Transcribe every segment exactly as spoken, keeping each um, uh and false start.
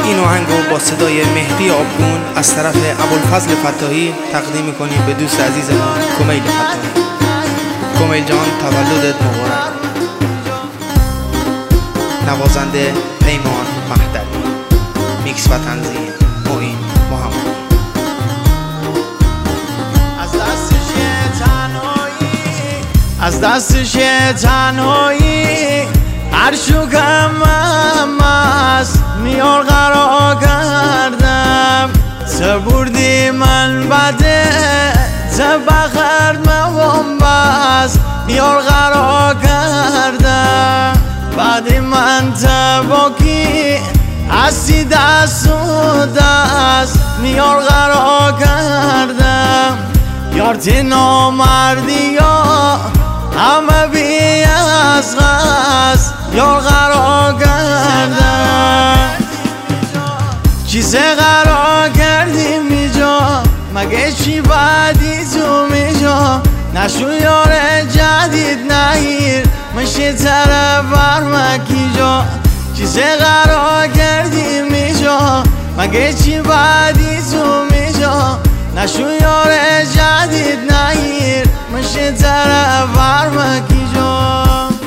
این آهنگ رو با صدای مهدی آبگون از طرف ابوالفضل فتاحی تقدیم میکنیم به دوست عزیزمون کمیل فتاحی. کمیل جان تولدت مبارک. نوازنده پیمان مهدوی. میکس و تنظیم معین محمدی. از دستش تنهایی از دستش تنهایی هر شکم است میار قرار کردم تو بردی من بده تو بخرد موام بس میار قرار کردم بعد من تباکی هستی دست و دست میار قرار کردم یار تی نامردی یا همه بی از غص یار قرار کردم چیزه قرار کردیم میجا مگه چی بعدی تو میجا نشو یار جدید نگیر مشه طرف برمکی جا چیزه قرار کردیم میجا مگه چی بعدی تو میجا نشو یار جدید نگیر مشه طرف برمکی جا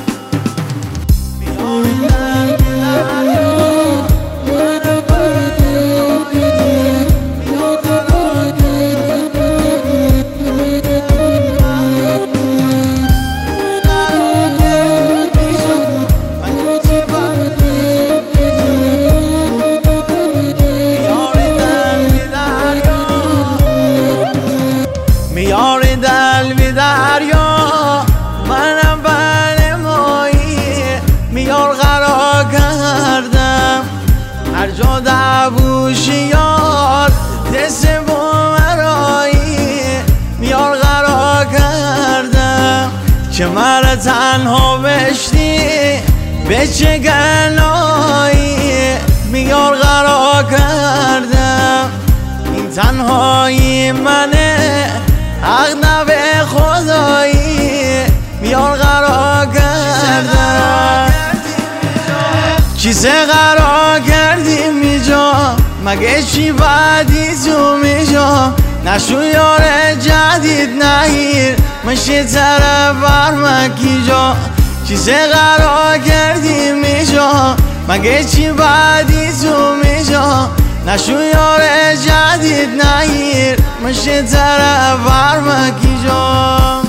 میار دل بی دریا منم بل مایی میار قرار کردم هر جا دبوشی یار دست بومرایی میار قرار کردم که مرا تنها بشتی به چه گنایی میار قرار کردم این تنهایی منه حق نبه خدایی میار قرار کردم چیزه قرار کردیم میجا مگه چی بعدی تو میجا نشو یار جدید نگیر مشه طرف برمکی جا چیزه قرار کردیم میجا مگه چی بعدی تو میجا نشو یار جدید نگیر مشه طرف برمکی جا